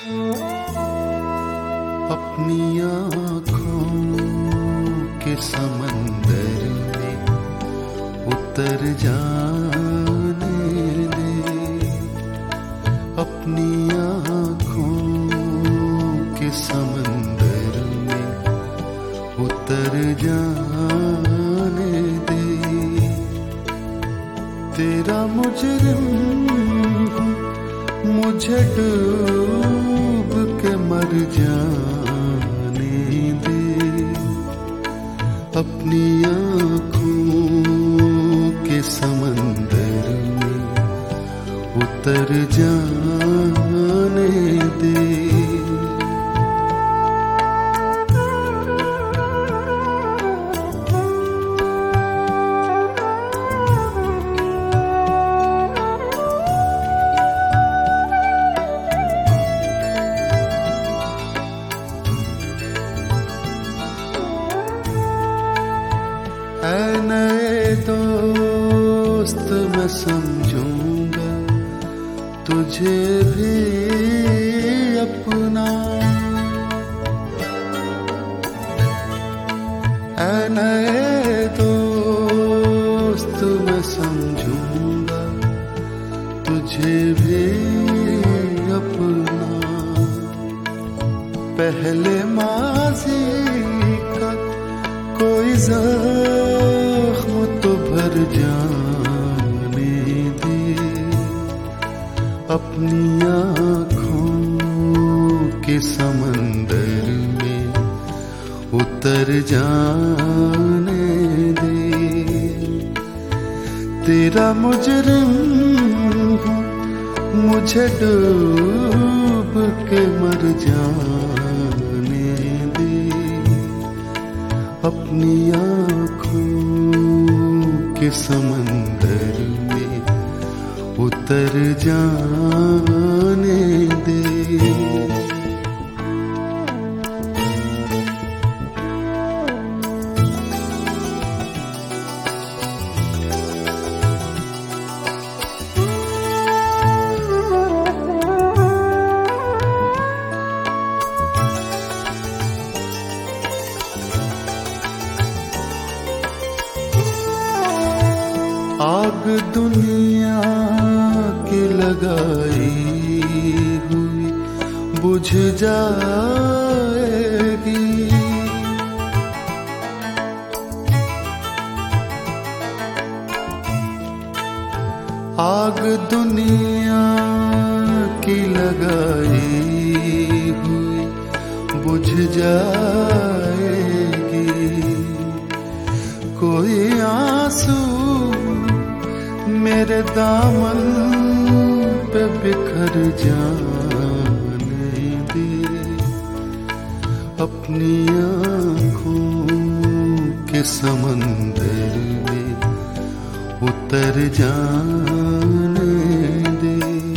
अपनी आँखों के समंदर में उतर जाने दे, अपनी आँखों के समंदर में उतर जाने दे। तेरा मुजरिम मुझे डूब के मर जाने दे, अपनी आँखों के समंदर में उतर जाने दे। ऐ नए दोस्त मैं समझूंगा तुझे भी अपना, ऐ नए दोस्त मैं समझूंगा तुझे भी अपना। पहले माज़ी का कोई ज़ख्म तो भर जाने दे, अपनी आँखों के समंदर में उतर जाने दे। तेरा मुजरिम मुझे डूब के मर जाने दे, अपनी आँखों के समंदर में उतर जाने दे। आग दुनिया की लगाई हुई बुझ जाएगी, आग दुनिया की लगाई हुई बुझ जाएगी। कोई आंसू मेरे दामन पे बिखर जाने दे, अपनी आँखों के समंदर में उतर जाने दे।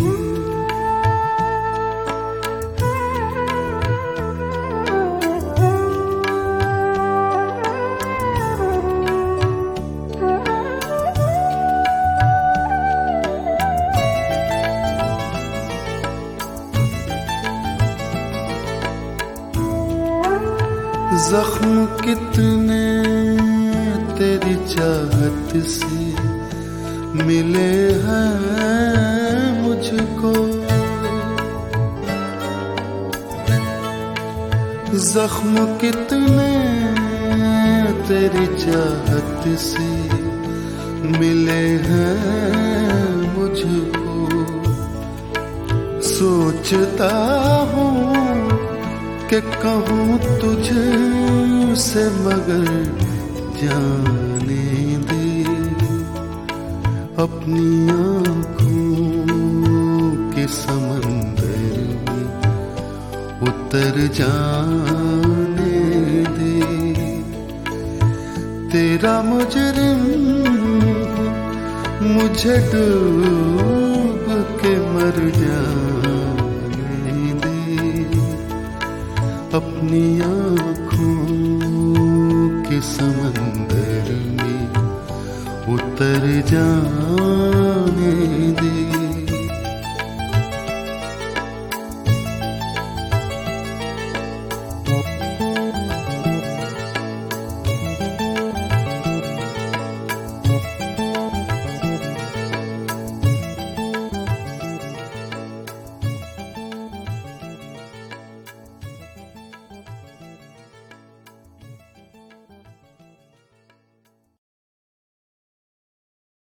जख्म कितने तेरी चाहत से मिले हैं मुझको, जख्म कितने तेरी चाहत से मिले हैं मुझको। सोचता हूँ कि कहूँ तुझसे मगर जाने दे, अपनी आँखों के समंदर में उतर जाने दे। तेरा मुजरिम मुझे डूब के मर जाने दे, अपनी आँखों के समंदर में उतर जा।